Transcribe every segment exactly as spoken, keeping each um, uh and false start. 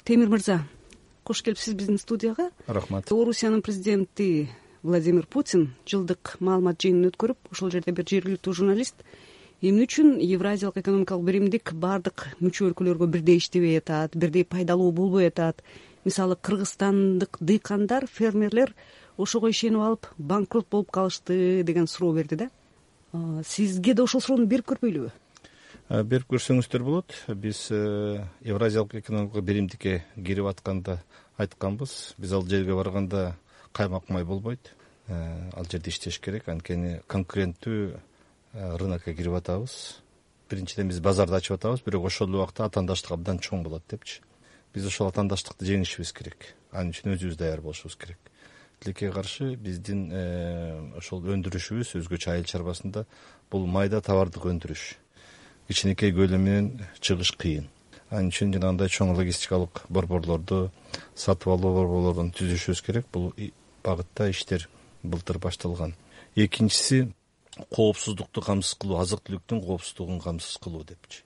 Темир мырза, кош келипсиз биздин студияга. Рахмат. Орусиянын президенти Владимир Путин жылдык маалымат жыйынын өткөрүп, ошол жерде бир жергиликтүү журналист эмне үчүн Евразиялык экономикалык биримдик баардык мүчө өлкөлөргө бирдей иштебей атат, бирдей пайдалуу болбой атат. Мисалы, кыргызстандык дыйкандар, фермерлер ошого ишенип алып банкрот болуп калышты деген суроо берди да. Сизге да ошол суроону берип көрбөйлүбү? Берип көрсөңүздөр болот. Биз Евразиялык экономикалык биримдикке кирип атканда айтканбыз. Биз ал жерге барганда каймак май болбойт. Ал жерде иштеш керек, анткени конкуренттүү рынокко кирип атабыз. Биринчиден биз базарды ачып атабыз, бирок ошол убакта атаандаштык абдан чоң болот депчи. Биз ошол атаандаштыкты жеңишибиз керек. Анын үчүн өзүбүз даяр болушубуз керек. Тилекке каршы биздин ошол өндүрүшүбүз өзгөчө айыл чарбасында бул майда товардык өндүрүш. Кичинекей көлөм менен чыгыш кыйын. Анын үчүн жанагындай чоң логистикалык борборлорду, сатып алуу борборлорун түзүшүбүз керек. Бул багытта иштер былтыр башталган. Экинчиси, коопсуздукту камсыз кылуу, азык-түлүктүн коопсуздугун камсыз кылуу депчи.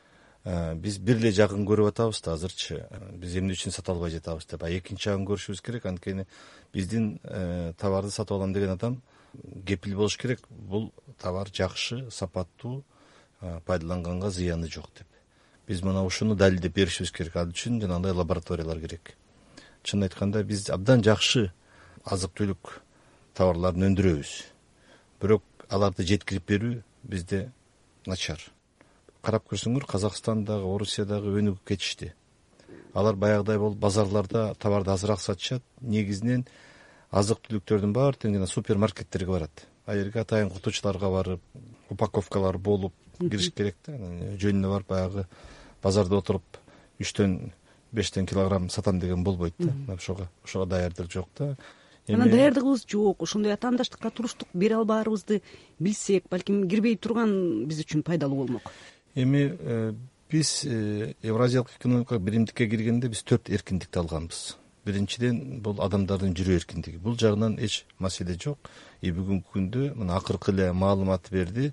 Биз бир эле жагын көрүп атабыз да азырчы. Биз эмне үчүн сата албай жатабыз деп. А экинчи жагын көрүшүбүз керек, анткени биздин товарды сатып алам деген адам кепил болуш керек. Бул товар жакшы, сапаттуу, пайдаланганга зыяны жок деп. Биз мына ушуну далилдеп беришибиз керек. Ал үчүн жанагындай лабораториялар керек. Чынын айтканда биз абдан жакшы азык-түлүк товарларын өндүрөбүз. Бирок аларды жеткирип берүү бизде начар. Карап көрсөңөр, Казакстандагы, Орусиядагы өнүгүп кетишти. Алар баягыдай болуп базарларда товарды азыраак сатышат. Негизинен азык-түлүктөрдүн баары тең жана супермаркеттерге барат. А жерге атайын кутучуларга барып, упаковкалар болуп кириш керек да. Жөнүнө барып баягы базарда отуруп үчтөн бештен килограмм сатам деген болбойт да. Ошого ошого даярдык жок да. Анан даярдыгыбыз жок. Ошондой атаандаштыкка туруштук бере албаарыбызды билсек, балким кирбей турган биз үчүн пайдалуу болмок. Эми биз Евразиялык экономикалык биримдикке киргенде биз төрт эркиндикти алганбыз. Биринчиден бул адамдардын жүрүү эркиндиги. Бул жагынан эч маселе жок. И бүгүнкү күндө мына акыркы эле маалымат берди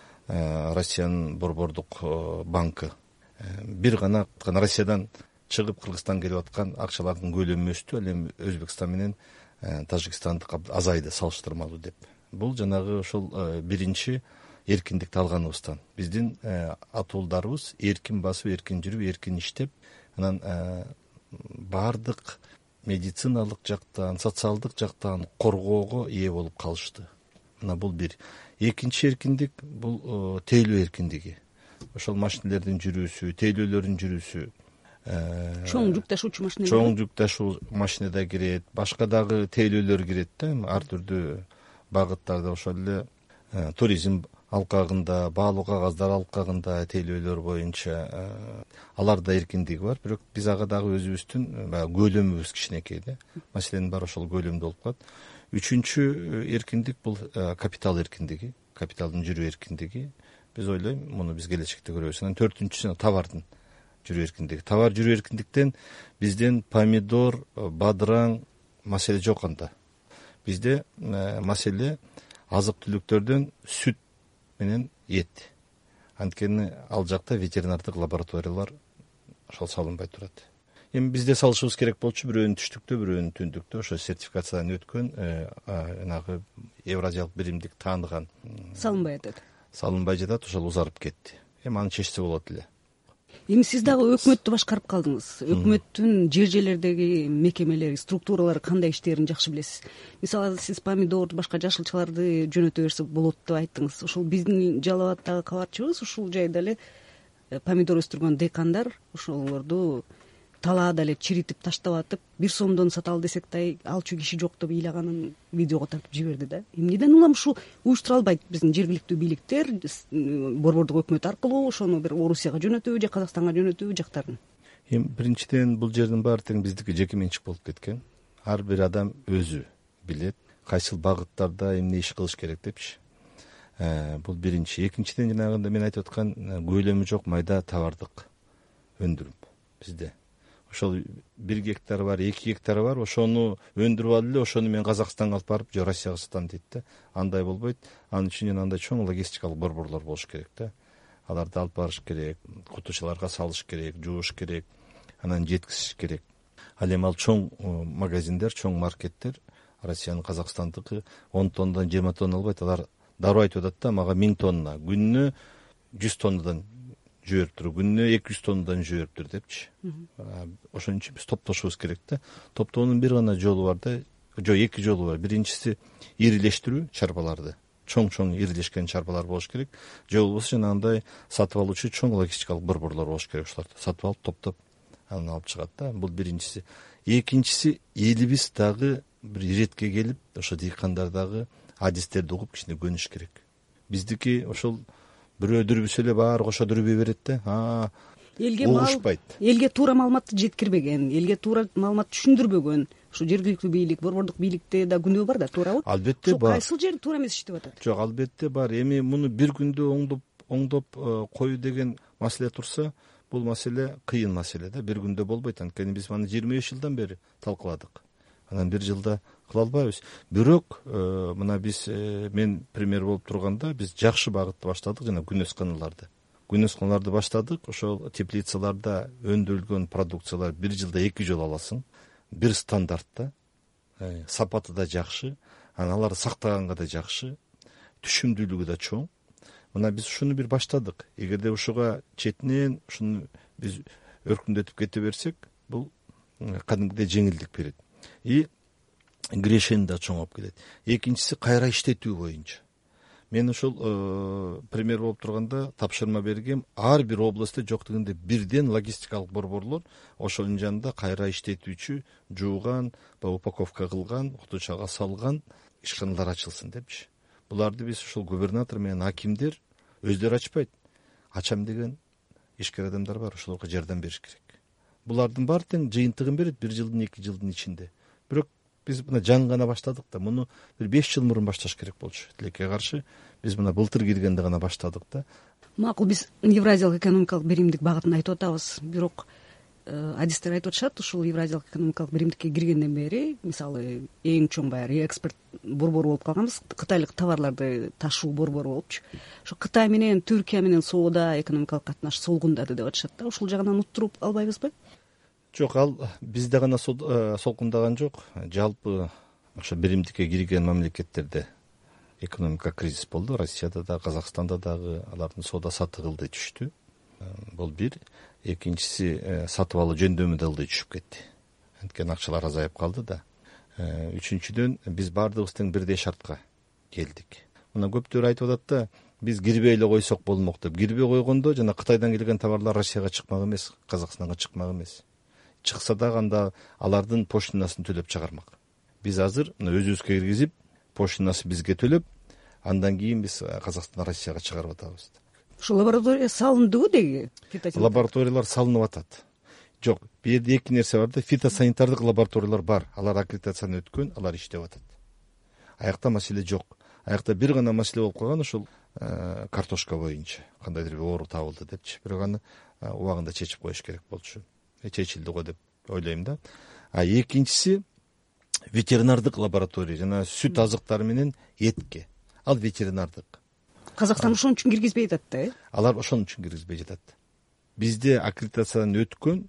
Россиянын борбордук банкы. Бир гана Россиядан чыгып Кыргызстанга келип аткан акчалардын көлөмү өстү, ал эми Өзбекстан менен Тажикстандык азайды салыштырмалуу деп. Бул жанагы ошол биринчи эркиндикти алганыбыздан. Биздин атуулдарыбыз эркин басып, эркин жүрүп, эркин иштеп, анан баардык медициналык жактан, социалдык жактан коргоого ээ болуп калышты. Мына бул бир. Экинчи эркиндик бул тейлөө эркиндиги. Ошол машинелердин жүрүүсү, тейлөөлөрдүн жүрүүсү. Чоң жүк ташуучу машина. Чоң жүк ташуу машина да кирет, башка дагы тейлөөлөр кирет да, ар түрдүү багыттарда. Ошол эле туризм алкагында, баалуу кагаздар алкагында тейлөөлөр боюнча алар да эркиндиги бар. Бирок биз ага дагы өзүбүздүн баягы көлөмүбүз кичинекей да. Маселенин баары ошол көлөмдө болуп калат. Үчүнчү эркиндик бул капитал эркиндиги, капиталдын жүрүү эркиндиги. Биз ойлойм, муну биз келечекте көрөбүз. Анан төртүнчүсү товардын жүрүү эркиндиги. Товар жүрүү эркиндиктен бизден помидор, бадыраң маселе жок анда. Бизде маселе азык-түлүктөрдөн сүт менен эт. Анткени ал жакта ветеринардык лабораториялар ошол салынбай турат. Эми бизде салышыбыз керек болчу, бирөөнүн түштүктө, бирөөнүн түндүктө ошо сертификациядан өткөн жанагы Евразиялык биримдик тааныган. Салынбай атат. Салынбай жатат, ошол узарып кетти. Эми аны чечсе болот эле. Эми сиз дагы өкмөттү башкарып калдыңыз. Өкмөттүн жер жерлердеги мекемелери, структуралары кандай иштерин жакшы билесиз. Мисалы, сиз помидор, башка жашылчаларды жөнөтө берсе болот деп айттыңыз. Ошол биздин Жалал абадтагы кабарчыбыз ушул жайда эле помидор өстүргөн дыйкандар ошолорду талаада эле чиритип таштап атып, бир сомдон сата ал десек да алчу киши жок деп ыйлаганын видеого тартып жиберди да. Эмнеден улам ушу уюштура албайт биздин жергиликтүү бийликтер, борбордук өкмөт аркылуу ошону бир Орусияга жөнөтүүбү же Казакстанга жөнөтүүбү жактарын? Эми биринчиден бул жердин баары тең биздики жеке менчик болуп кеткен. Ар бир адам өзү билет кайсыл багыттарда эмне иш кылыш керек депчи. Бул биринчи. Экинчиден жанагында мен айтып аткан көлөмү жок майда товардык өндүрүп бизде. Ошол бир гектар бар, эки гектар бар, ошону өндүрүп алып эле, ошону мен Казакстанга алып барып, же Россияга сатам дейт да. Андай болбойт. Анын үчүн жанагындай чоң логистикалык борборлор болуш керек да. Аларды алып барыш керек, кутучуларга салыш керек, жууш керек. анан жеткизиш керек. Ал эми ал чоң магазиндер, чоң маркеттер Россиянын Казакстандыкы он тоннадан жыйырма тонна албайт. Алар дароо айтып атат да, мага миң тонна, күнүнө жүз тоннадан жибериптир, күнүнө эки жүз тоннадан жибериптир депчи. Ошон үчүн биз топтошубуз керек да. Топтоонун бир гана жолу бар да, жок, эки жолу бар. Биринчиси ирилештирүү чарбаларды. Чоң-чоң ирилешкен чарбалар болуш керек. Же болбосо жанагындай сатып алуучу чоң логистикалык борборлор болуш керек. Ошолорду сатып алып, топтоп анан алып чыгат да. Бул биринчиси. Экинчиси, элибиз дагы бир иретке келип, ошо дыйкандар дагы адистерди угуп кичине көнүш керек. Биздики ошол бирөө дүрбүсө эле баары кошо дүрбөй берет да. А элге угушпайт. Элге туура маалыматты жеткирбеген, элге туура маалыматты түшүндүрбөгөн. Ушу жергиликтүү бийлик, борбордук бийликте да күнөө бар да, туурабы? Албетте бар. Кайсыл жери туура эмес иштеп атат? Жок, албетте бар. Эми муну бир күндө оңдоп оңдоп коюу деген маселе турса, бул маселе кыйын маселе да. Бир күндө болбойт. Анткени биз маны жыйырма беш жылдан бери талкууладык. Анан бир жылда кыла албайбыз. Бирок мына биз мен премьер болуп турганда биз жакшы багытты баштадык, жана күнөсканаларды. Күнөсканаларды баштадык. Ошол теплицаларда өндүрүлгөн продукциялар бир жылда эки жолу аласың. Бир стандартта, сапаты да жакшы, анан аларды сактаганга да жакшы, түшүмдүүлүгү да чоң. Мына биз ушуну бир баштадык. Эгерде ушуга четинен ушуну биз өркүндөтүп кете берсек, бул кадимгидей жеңилдик берет. И кирешени да чоңоп кетет. Экинчиси кайра иштетүү боюнча. Мен ошол премьер болуп турганда тапшырма бергем, ар бир областта жок дегенде бирден логистикалык борборлор ошонун жанында кайра иштетүүчү, жууган, упаковка кылган, кутучага салган ишканалар ачылсын депчи. Буларды биз ушул губернатор менен акимдер өздөрү ачпайт. Ачам деген ишкер адамдар бар, ошолорго жардам бериш керек. Булардын баары тең жыйынтыгын берет бир жылдын, эки жылдын ичинде. Бирок биз мына жаңы гана баштадык да, муну бир беш жыл мурун башташ керек болчу. Тилекке каршы биз мына былтыр киргенде гана баштадык да. Макул, биз Евразиялык экономикалык биримдик багытын айтып атабыз. Бирок адистер айтып атышат, ушул Евразиялык экономикалык биримдикке киргенден бери, мисалы, эң чоң баягы экспорт борбору болуп калганбыз, кытайлык товарларды ташуу борбору болупчу. Ошо Кытай менен Түркия менен соода, экономикалык катнаш солгундады деп атышат да. Ушул жагынан уттуруп албайбызбы? Жок, ал бизде гана солкундаган жок. Жалпы ошо биримдикке кирген мамлекеттерде экономика кризис болду. Россияда да, Казакстанда дагы алардын соода сатыгы ылдый түштү. Бул бир. Экинчиси, сатып алуу жөндөмү да ылдый түшүп кетти. Анткени акчалар азайып калды да. Үчүнчүдөн, биз баардыгыбыз тең бирдей шартка келдик. Мына көптөр айтып атат да, биз кирбей эле койсок болмок деп. Кирбей койгондо жана Кытайдан келген товарлар Россияга чыкмак эмес, Казакстанга чыкмак эмес. Чыкса дагы анда алардын поштинасын төлөп чыгармак. Биз азыр өзүбүзгө киргизип, поштинасы бизге төлөп, андан кийин биз Казакстандан Россияга чыгарып атабыз. Ошол лаборатория салындыбы деги? Лабораториялар салынып атат. Жок, бу жерде эки нерсе бар да, фитосанитардык лабораториялар бар. Алар аккредитацияны өткөн, алар иштеп атат. Аякта маселе жок. Аякта бир гана маселе болуп калган, ошол картошка боюнча. Кандайдыр бир оору табылды депчи. Бирок аны убагында чечип коюш керек болчу. Чечилди го деп ойлойм да. А экинчиси ветеринардык лаборатория, жана сүт азыктары менен этке. Ал ветеринардык. Казакстан ошон үчүн киргизбей жатат да, э? Алар ошон үчүн киргизбей жатат. Бизде аккредитациядан өткөн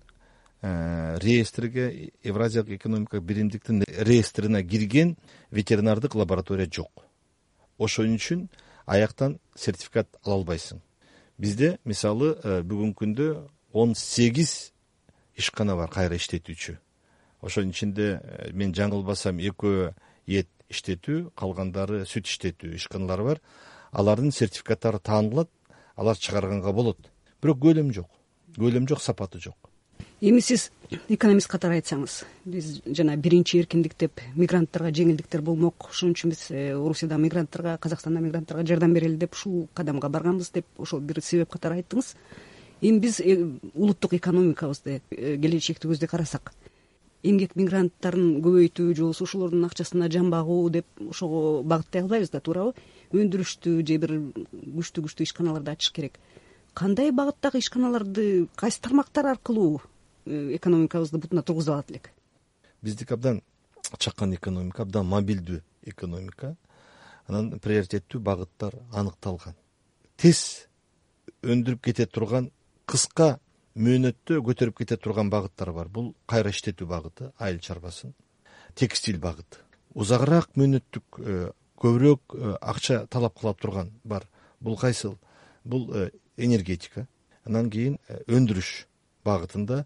реестрге, Евразиялык экономикалык биримдиктин реестрине кирген ветеринардык лаборатория жок. Ошон үчүн аяктан сертификат ала албайсың. Бизде, мисалы, бүгүнкү күндө он сегиз ишкана бар кайра иштетүүчү. Ошонун ичинде мен жаңылбасам экөө эт иштетүү, калгандары сүт иштетүү ишканалары бар. Алардын сертификаттары таанылат, алар чыгарганга болот. Бирок көлөм жок. Көлөм жок, сапаты жок. Эми сиз экономист катары айтсаңыз, биз жана биринчи эркиндик деп мигранттарга жеңилдиктер болмок, ошон үчүн биз Орусияда мигранттарга, Казакстанда мигранттарга жардам берели деп ушул кадамга барганбыз деп ошол бир себеп катары айттыңыз. Эми биз улуттук экономикабызды келечекти көздөй карасак, эмгек мигранттарын көбөйтүү же болбосо ошолордун акчасына жан багуу деп ошого багыттай албайбыз да, туурабы? Өндүрүштү же бир күчтүү күчтүү ишканаларды ачыш керек. Кандай багыттагы ишканаларды, кайсы тармактар аркылуу экономикабызды бутуна тургуза алат элек? Биздики абдан чакан экономика, абдан мобилдүү экономика. Анан приоритеттүү багыттар аныкталган. Тез өндүрүп кете турган, кыска мөөнөттө көтөрүп кете турган багыттар бар. Бул кайра иштетүү багыты, айыл чарбасын, текстиль багыты. Узагыраак мөөнөттүк көбүрөөк акча талап кыла турган бар. Бул кайсыл? Бул энергетика. Анан кийин өндүрүш багытында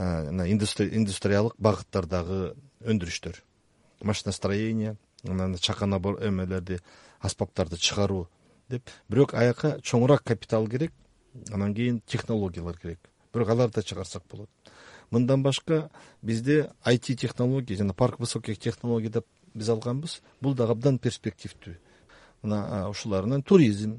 индустриялык багыттардагы өндүрүштөр, машиностроение, анан чакана эмелерди, аспаптарды чыгаруу деп. Бирок аяка чоңураак капитал керек, анан кийин технологиялар керек. Бирок аларды да чыгарсак болот. Мындан башка бизде ай ти технология жана парк высоких технологий деп биз алганбыз. Бул да абдан перспективдүү. Мына ушуларынан туризм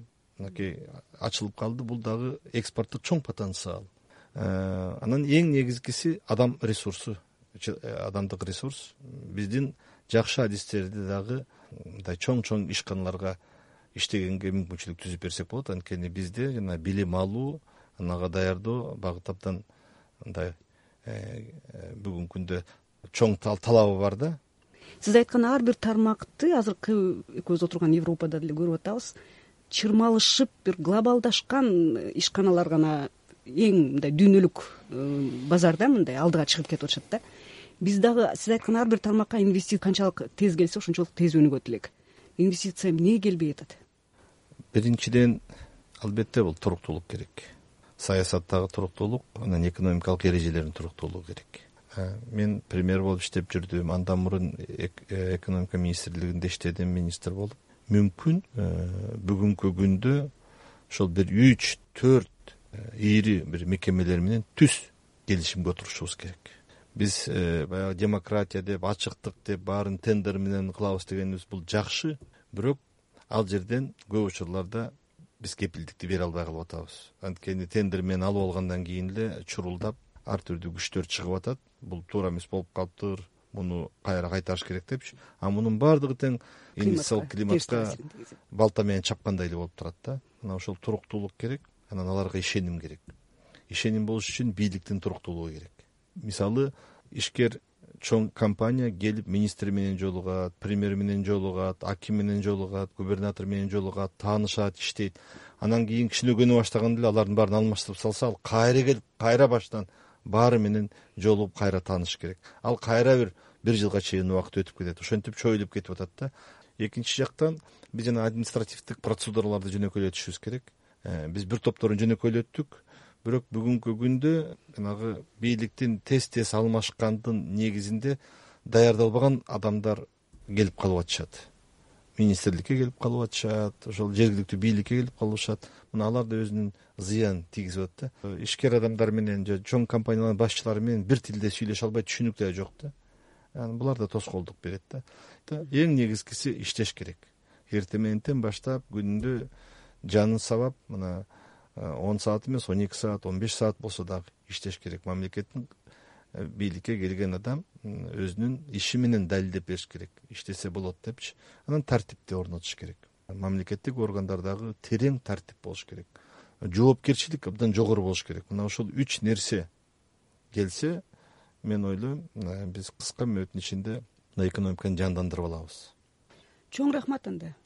ачылып калды. Бул дагы экспорттук чоң потенциал. Анан эң негизгиси адам ресурсу, адамдык ресурс. Биздин жакшы адистерди дагы мындай чоң-чоң ишканаларга иштегенге мүмкүнчүлүк түзүп берсек болот. Анткени бизде жана билим алуу, анага даярдоо багыт абдан мындай бүгүнкү күндө чоң талабы бар да. Сиз айткан ар бир тармакты азыркы экөөбүз отурган Европада деле көрүп атабыз. Чырмалышып бир глобалдашкан ишканалар гана эң мындай дүйнөлүк базарда мындай алдыга чыгып кетип атышат да. Биз дагы сиз айткан ар бир тармакка инвестиция канчалык тез келсе, ошончолук тез өнүгөт элек. Инвестиция эмне келбей атат? Биринчиден, албетте бул туруктуулук керек. Саясаттагы туруктуулук, анан экономикалык эрежелердин туруктуулугу керек. Мен премьер болуп иштеп жүрдүм. Андан мурун экономика министрлигинде иштедим, министр болуп. Мүмкүн бүгүнкү күндө ошол бир үч төрт ири бир мекемелер менен түз келишимге отурушубуз керек. Биз баягы демократия деп, ачыктык деп, баарын тендер менен кылабыз дегенибиз бул жакшы, бирок ал жерден көп учурларда биз кепилдикти бере албай калып атабыз. Анткени тендер менен алып алгандан кийин эле чурулдап ар түрдүү күчтөр чыгып атат. Бул туура эмес болуп калыптыр, муну кайра кайтарыш керек депчи. А мунун баардыгы тең инвестициялык климатка балта менен чапкандай эле болуп турат да. Мына ошол туруктуулук керек, анан аларга ишеним керек. Ишеним болуш үчүн бийликтин туруктуулугу керек. Мисалы, ишкер чоң компания келип министр менен жолугат, премьер менен жолугат, аким менен жолугат, губернатор менен жолугат, таанышат, иштейт. Анан кийин кичинекөнө баштаганда эле алардын баарын алмаштырып салса, ал кайра келип, кайра баштан баары менен жолугуп кайра тааныш керек. Ал кайра бир бир жылга чейин убакыт өтүп кетет. Ошентип чоюлуп кетип атат да. Экинчи жактан биз жана административдик процедураларды жөнөкөйлөтүшүбүз керек. Биз бир топторун жөнөкөйлөттүк. Бирок бүгүнкү күндө жанагы бийликтин тез-тез алмашкандын негизинде даярдалбаган адамдар келип калып атышат. Министрликке келип калып атышат, ошол жергиликтүү бийликке келип калышат. Мына алар да өзүнүн зыян тийгизип атат да. Ишкер адамдар менен же чоң компаниялардын башчылары менен бир тилде сүйлөшө албай, түшүнүк да жок да. Анан булар да тоскоолдук берет да. Эң негизгиси иштеш керек. Эртең мененден баштап күнүндө жанын сабап, мына он саат эмес, он эки саат, он беш саат болсо дагы иштеш керек. Мамлекеттин бийликке келген адам өзүнүн иши менен далилдеп бериш керек. Иштесе болот депчи. Анан тартипти орнотуш керек. Мамлекеттик органдардагы терең тартип болуш керек. Жоопкерчилик абдан жогору болуш керек. Мына ошол үч нерсе келсе, мен ойлойм, биз кыска мөөнөттүн ичинде экономиканы жандандырып алабыз. Чоң рахмат анда.